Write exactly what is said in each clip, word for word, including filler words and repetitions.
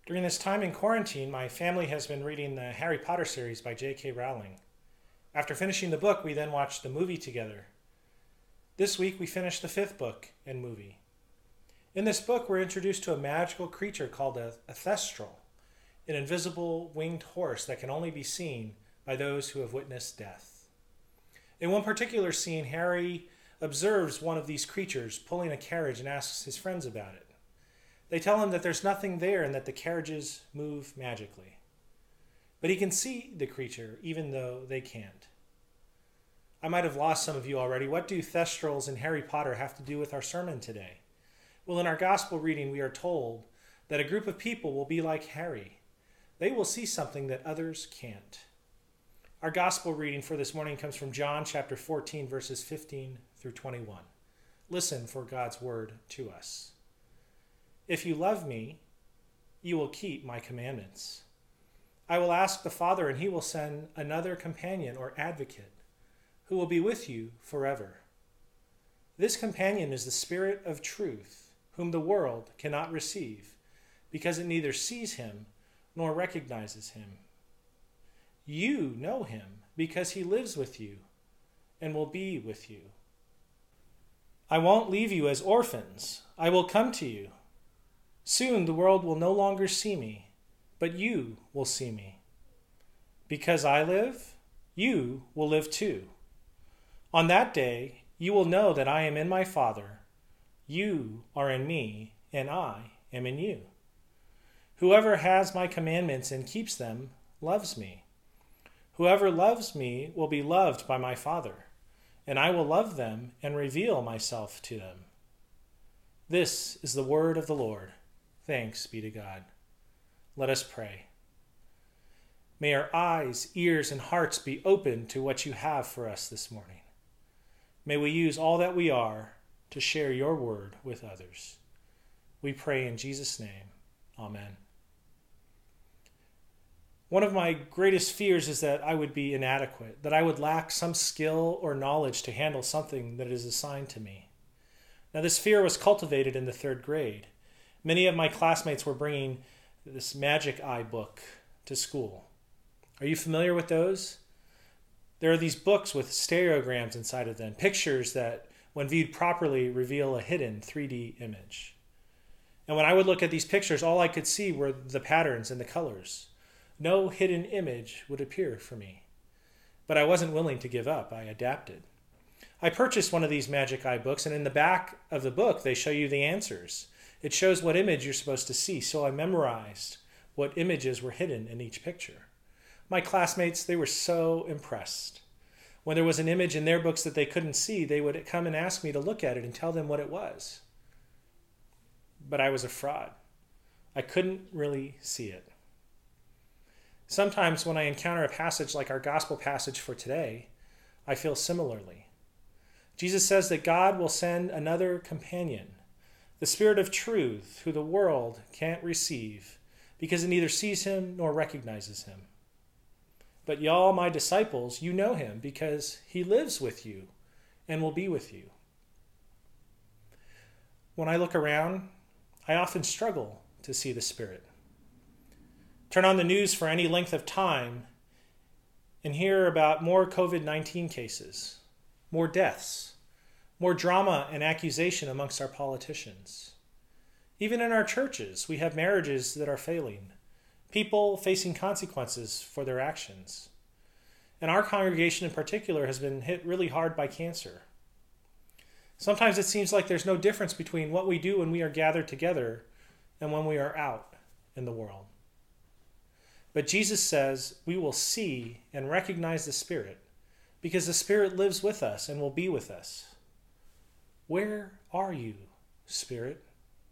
During this time in quarantine, my family has been reading the Harry Potter series by J K. Rowling. After finishing the book, we then watched the movie together. This week, we finished the fifth book and movie. In this book, we're introduced to a magical creature called a, a thestral, an invisible winged horse that can only be seen by those who have witnessed death. In one particular scene, Harry observes one of these creatures pulling a carriage and asks his friends about it. They tell him that there's nothing there and that the carriages move magically. But he can see the creature even though they can't. I might have lost some of you already. What do thestrals and Harry Potter have to do with our sermon today? Well, in our gospel reading, we are told that a group of people will be like Harry. They will see something that others can't. Our gospel reading for this morning comes from John chapter fourteen, verses fifteen through twenty-one. Listen for God's word to us. If you love me, you will keep my commandments. I will ask the Father, and he will send another companion or advocate who will be with you forever. This companion is the Spirit of truth, whom the world cannot receive, because it neither sees him nor recognizes him. You know him because he lives with you and will be with you. I won't leave you as orphans. I will come to you. Soon the world will no longer see me, but you will see me. Because I live, you will live too. On that day, you will know that I am in my Father, you are in me, and I am in you. Whoever has my commandments and keeps them loves me. Whoever loves me will be loved by my Father, and I will love them and reveal myself to them. This is the word of the Lord. Thanks be to God. Let us pray. May our eyes, ears, and hearts be open to what you have for us this morning. May we use all that we are to share your word with others. We pray in Jesus' name. Amen. One of my greatest fears is that I would be inadequate, that I would lack some skill or knowledge to handle something that is assigned to me. Now, this fear was cultivated in the third grade. Many of my classmates were bringing this Magic Eye book to school. Are you familiar with those? There are these books with stereograms inside of them, pictures that, when viewed properly, reveal a hidden three D image. And when I would look at these pictures, all I could see were the patterns and the colors. No hidden image would appear for me. But I wasn't willing to give up. I adapted. I purchased one of these Magic Eye books, and in the back of the book, they show you the answers. It shows what image you're supposed to see, so I memorized what images were hidden in each picture. My classmates, they were so impressed. When there was an image in their books that they couldn't see, they would come and ask me to look at it and tell them what it was. But I was a fraud. I couldn't really see it. Sometimes when I encounter a passage like our gospel passage for today, I feel similarly. Jesus says that God will send another companion, the Spirit of truth, who the world can't receive because it neither sees him nor recognizes him. But y'all, my disciples, you know him because he lives with you and will be with you. When I look around, I often struggle to see the Spirit. Turn on the news for any length of time and hear about more covid nineteen cases, more deaths, more drama and accusation amongst our politicians. Even in our churches, we have marriages that are failing, people facing consequences for their actions. And our congregation in particular has been hit really hard by cancer. Sometimes it seems like there's no difference between what we do when we are gathered together and when we are out in the world. But Jesus says we will see and recognize the Spirit because the Spirit lives with us and will be with us. Where are you, Spirit?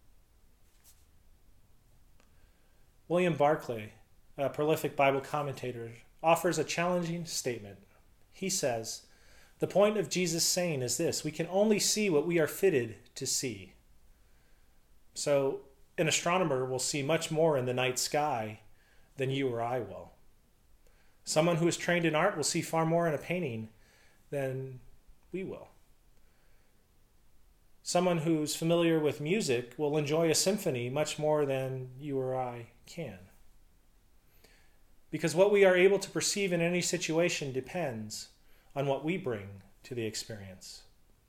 William Barclay, a prolific Bible commentator, offers a challenging statement. He says, the point of Jesus' saying is this: we can only see what we are fitted to see. So an astronomer will see much more in the night sky than you or I will. Someone who is trained in art will see far more in a painting than we will. Someone who's familiar with music will enjoy a symphony much more than you or I can. Because what we are able to perceive in any situation depends on what we bring to the experience.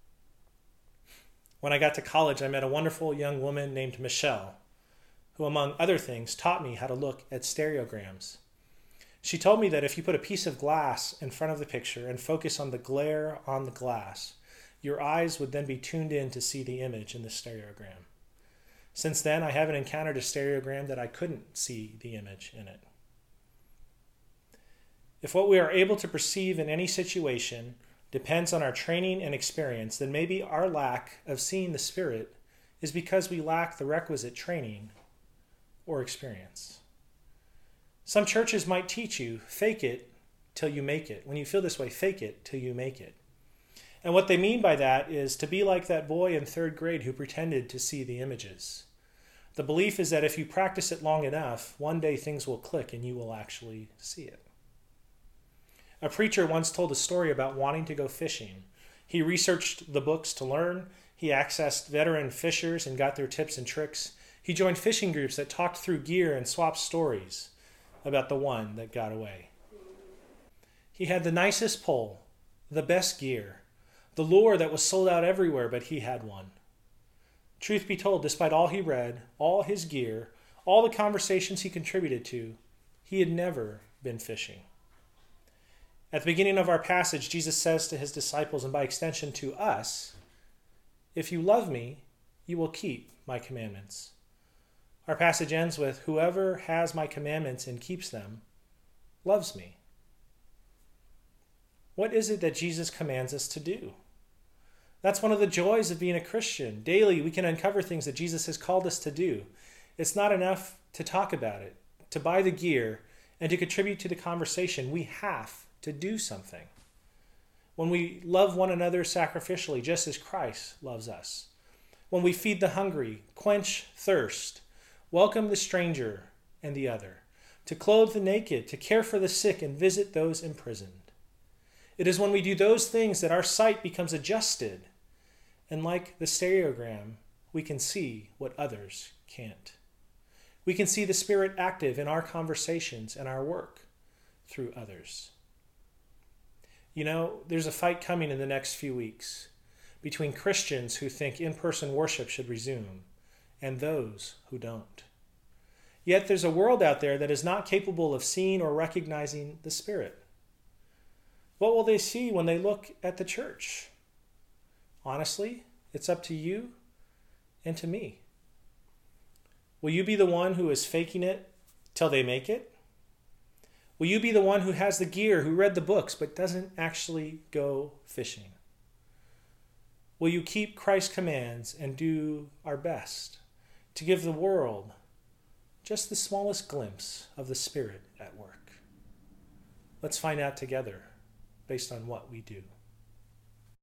When I got to college, I met a wonderful young woman named Michelle, who, among other things, taught me how to look at stereograms. She told me that if you put a piece of glass in front of the picture and focus on the glare on the glass, your eyes would then be tuned in to see the image in the stereogram. Since then, I haven't encountered a stereogram that I couldn't see the image in it. If what we are able to perceive in any situation depends on our training and experience, then maybe our lack of seeing the Spirit is because we lack the requisite training or experience. Some churches might teach you, fake it till you make it. When you feel this way, fake it till you make it. And what they mean by that is to be like that boy in third grade who pretended to see the images. The belief is that if you practice it long enough, one day things will click and you will actually see it. A preacher once told a story about wanting to go fishing. He researched the books to learn. He accessed veteran fishers and got their tips and tricks. He joined fishing groups that talked through gear and swapped stories about the one that got away. He had the nicest pole, the best gear, the lure that was sold out everywhere, but he had one. Truth be told, despite all he read, all his gear, all the conversations he contributed to, he had never been fishing. At the beginning of our passage, Jesus says to his disciples, and by extension to us, "If you love me, you will keep my commandments." Our passage ends with, "Whoever has my commandments and keeps them loves me." What is it that Jesus commands us to do? That's one of the joys of being a Christian. Daily, we can uncover things that Jesus has called us to do. It's not enough to talk about it, to buy the gear, and to contribute to the conversation. We have to do something. When we love one another sacrificially, just as Christ loves us. When we feed the hungry, quench thirst, welcome the stranger and the other, to clothe the naked, to care for the sick, and visit those imprisoned. It is when we do those things that our sight becomes adjusted, and like the stereogram, we can see what others can't. We can see the Spirit active in our conversations and our work through others. You know, there's a fight coming in the next few weeks between Christians who think in-person worship should resume and those who don't. Yet there's a world out there that is not capable of seeing or recognizing the Spirit. What will they see when they look at the church? Honestly, it's up to you and to me. Will you be the one who is faking it till they make it? Will you be the one who has the gear, who read the books, but doesn't actually go fishing? Will you keep Christ's commands and do our best to give the world just the smallest glimpse of the Spirit at work? Let's find out together based on what we do.